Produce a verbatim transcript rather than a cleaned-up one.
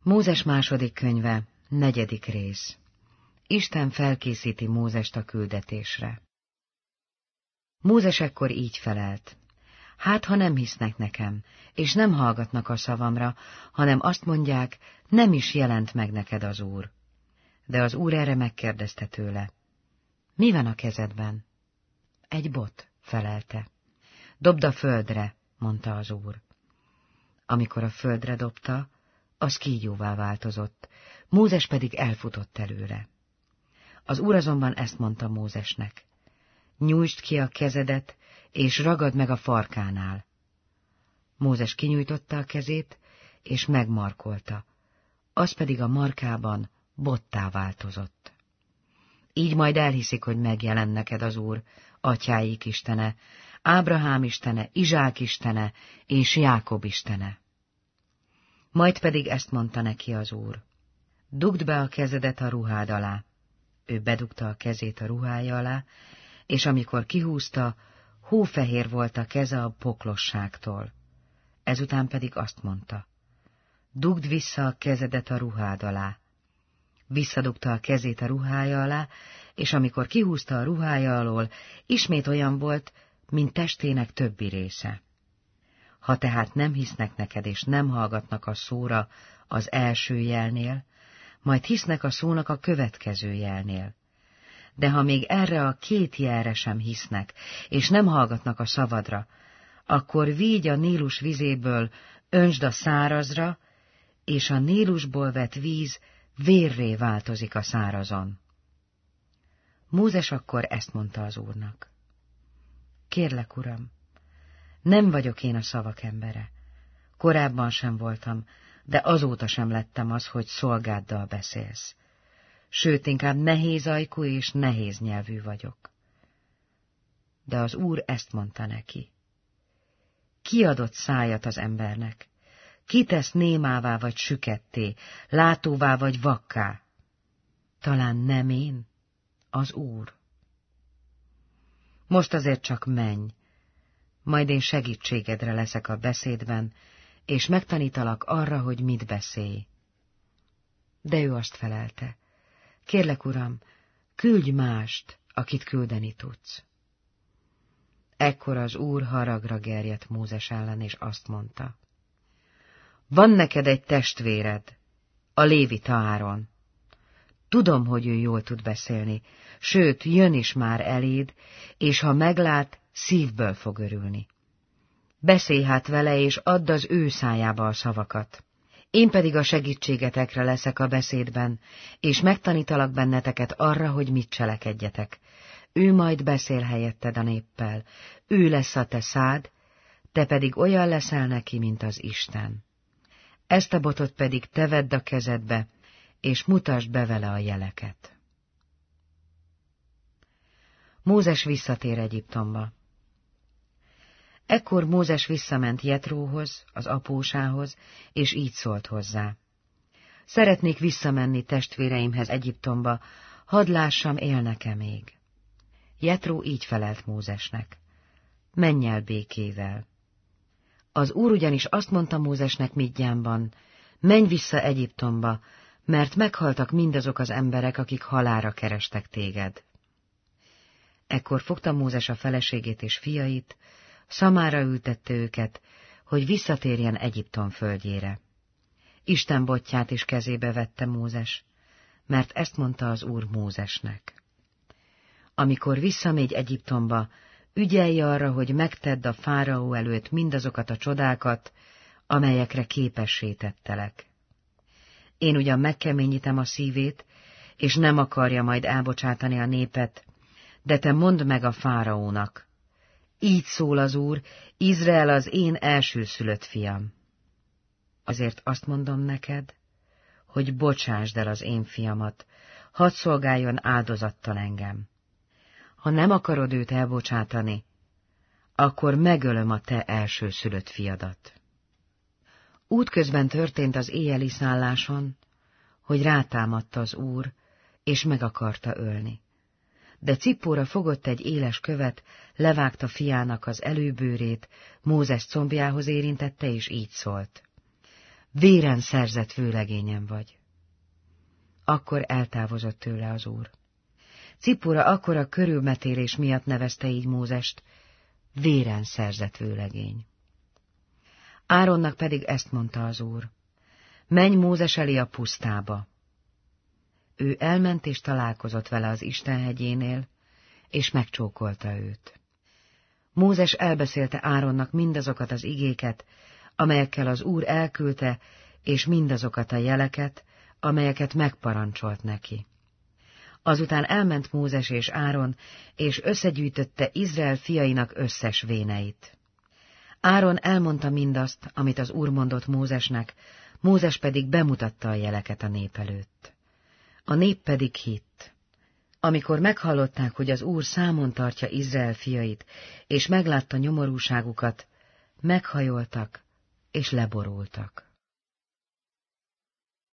Mózes második könyve, negyedik rész. Isten felkészíti Mózest a küldetésre. Mózes ekkor így felelt. Hát, ha nem hisznek nekem, és nem hallgatnak a szavamra, hanem azt mondják, nem is jelent meg neked az Úr. De az Úr erre megkérdezte tőle. Mi van a kezedben? Egy bot, felelte. Dobd a földre, mondta az Úr. Amikor a földre dobta, az kígyóvá változott, Mózes pedig elfutott előle. Az Úr azonban ezt mondta Mózesnek. Nyújtsd ki a kezedet, és ragad meg a farkánál. Mózes kinyújtotta a kezét, és megmarkolta, az pedig a markában bottá változott. Így majd elhiszik, hogy megjelen neked az Úr, atyáik istene, Ábrahám istene, Izsák istene és Jákob istene. Majd pedig ezt mondta neki az Úr. Dugd be a kezedet a ruhád alá. Ő bedugta a kezét a ruhája alá, és amikor kihúzta, hófehér volt a keze a poklosságtól. Ezután pedig azt mondta. Dugd vissza a kezedet a ruhád alá. Visszadugta a kezét a ruhája alá, és amikor kihúzta a ruhája alól, ismét olyan volt, mint testének többi része. Ha tehát nem hisznek neked, és nem hallgatnak a szóra az első jelnél, majd hisznek a szónak a következő jelnél. De ha még erre a két jelre sem hisznek, és nem hallgatnak a szavadra, akkor vígy a Nílus vizéből, öntsd a szárazra, és a Nílusból vett víz vérré változik a szárazon. Mózes akkor ezt mondta az Úrnak. Kérlek, Uram, nem vagyok én a szavak embere. Korábban sem voltam, de azóta sem lettem az, hogy szolgáddal beszélsz. Sőt, inkább nehéz ajkú és nehéz nyelvű vagyok. De az Úr ezt mondta neki. Ki adott szájat az embernek? Ki tesz némává vagy süketté, látóvá vagy vakká? Talán nem én, az Úr. Most azért csak menj, majd én segítségedre leszek a beszédben, és megtanítalak arra, hogy mit beszélj. De ő azt felelte. Kérlek, Uram, küldj mást, akit küldeni tudsz. Ekkor az Úr haragra gerjedt Mózes ellen, és azt mondta. Van neked egy testvéred, a lévita Áron. Tudom, hogy ő jól tud beszélni, sőt, jön is már eléd, és ha meglát, szívből fog örülni. Beszélj hát vele, és add az ő szájába a szavakat. Én pedig a segítségetekre leszek a beszédben, és megtanítalak benneteket arra, hogy mit cselekedjetek. Ő majd beszél helyetted a néppel, ő lesz a te szád, te pedig olyan leszel neki, mint az Isten. Ezt a botot pedig te vedd a kezedbe, és mutasd be vele a jeleket. Mózes visszatér Egyiptomba. Ekkor Mózes visszament Jetróhoz, az apósához, és így szólt hozzá. Szeretnék visszamenni testvéreimhez Egyiptomba, hadd lássam, élnek-e még. Jetró így felelt Mózesnek. Menj el békével. Az Úr ugyanis azt mondta Mózesnek Midjánban, menj vissza Egyiptomba, mert meghaltak mindazok az emberek, akik halálra kerestek téged. Ekkor fogta Mózes a feleségét és fiait, szamára ültette őket, hogy visszatérjen Egyiptom földjére. Isten botját is kezébe vette Mózes, mert ezt mondta az Úr Mózesnek. Amikor visszamegy Egyiptomba, ügyelj arra, hogy megtedd a fáraó előtt mindazokat a csodákat, amelyekre képessé tettelek. Én ugyan megkeményítem a szívét, és nem akarja majd elbocsátani a népet, de te mondd meg a fáraónak. Így szól az Úr, Izrael az én elsőszülött fiam. Azért azt mondom neked, hogy bocsásd el az én fiamat, hadd szolgáljon áldozattal engem. Ha nem akarod őt elbocsátani, akkor megölöm a te elsőszülött fiadat. Útközben történt az éjjeli szálláson, hogy rátámadta az Úr, és meg akarta ölni. De Cippóra fogott egy éles követ, levágta fiának az előbőrét, Mózes combjához érintette, és így szólt. véren szerzett vőlegényem vagy. Akkor eltávozott tőle az Úr. Cippora akkor a körülmetélés miatt nevezte így Mózest, véren szerzett vőlegény. Áronnak pedig ezt mondta az Úr, menj Mózes elé a pusztába. Ő elment és találkozott vele az Istenhegyénél, és megcsókolta őt. Mózes elbeszélte Áronnak mindazokat az igéket, amelyekkel az Úr elküldte, és mindazokat a jeleket, amelyeket megparancsolt neki. Azután elment Mózes és Áron, és összegyűjtötte Izrael fiainak összes véneit. Áron elmondta mindazt, amit az Úr mondott Mózesnek, Mózes pedig bemutatta a jeleket a nép előtt. A nép pedig hitt. Amikor meghallották, hogy az Úr számon tartja Izrael fiait, és meglátta nyomorúságukat, meghajoltak és leborultak.